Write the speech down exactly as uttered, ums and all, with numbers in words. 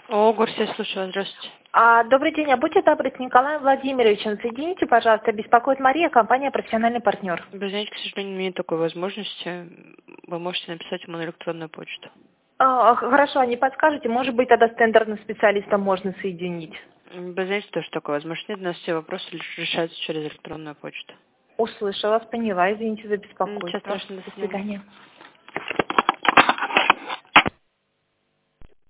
О, Горсия, слушаю вас. Здравствуйте. А, добрый день, а будьте добры, с Николаем Владимировичем соедините, пожалуйста, беспокоит Мария, компания «Профессиональный партнер». Вы знаете, к сожалению, нет такой возможности. Вы можете написать ему на электронную почту. А, хорошо, а не подскажете, может быть, тогда с тендерным специалистом можно соединить? Вы знаете, тоже такой возможности нет. У нас все вопросы лишь решаются через электронную почту. Услышала вас, поняла, извините за Ничего беспокойство. страшного, до До свидания. свидания.